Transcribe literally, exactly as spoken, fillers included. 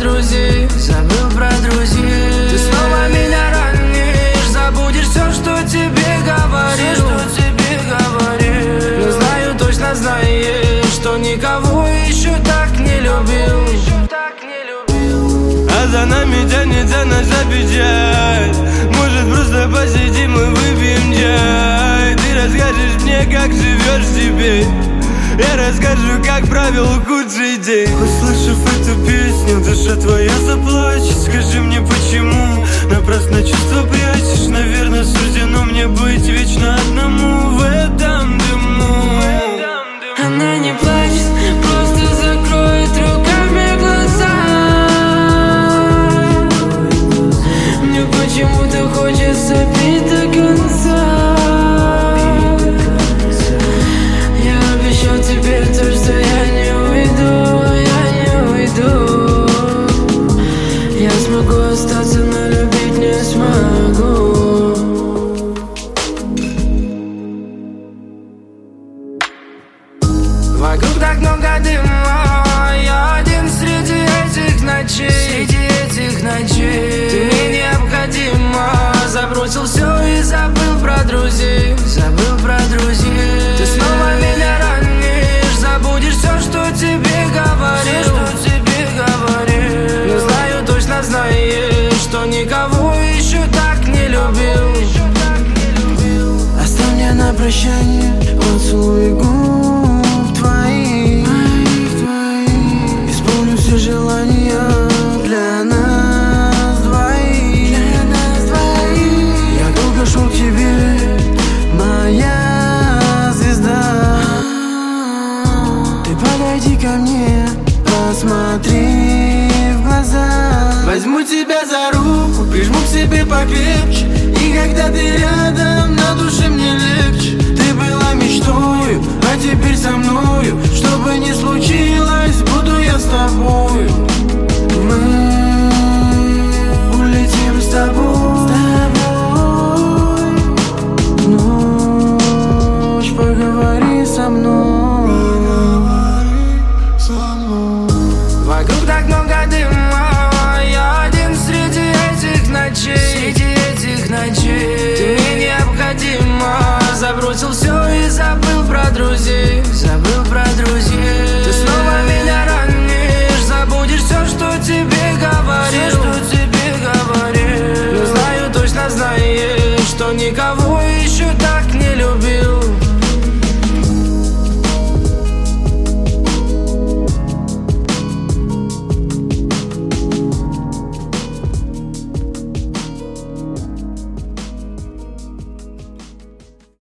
друзей, забыл про друзей. Ты снова меня ранишь, забудешь все, что тебе говорил, все, что тебе говорил. Но знаю, точно знаешь, что никого еще так не любил, еще так не любил. А за нами тянется наша печаль. Может, просто посидим и выпьем чай. Ты расскажешь мне, как живешь теперь, я расскажу, как провел худший день. Услышав эту песню, душа твоя заплачет. Скажи мне, почему напрасно чувства прячешь? Наверное, суждено мне быть вечно одному в этом дыму. Она не плачет, просто закроет руками глаза. Мне почему-то хочется пить до конца. Я обещал тебе то, что я не уйду, я не уйду. Я смогу остаться, но любить не смогу. Вокруг так много дыма, я один среди этих ночей, среди этих ночей. Ты мне необходима, забросил все и забыл про друзей, забыл про друзей. Ты снова меня ранишь, забудешь все, что тебе говорил, что тебе говорил. Но знаю, точно знаешь, что никого еще так не любил. Оставь мне на прощание поцелуй губ твоих, исполню все желания для нас двоих. Я долго шел к тебе, моя звезда. Ты подойди ко мне, посмотри в глаза. Возьму тебя за руку, прижму к себе покрепче. И когда ты рядом,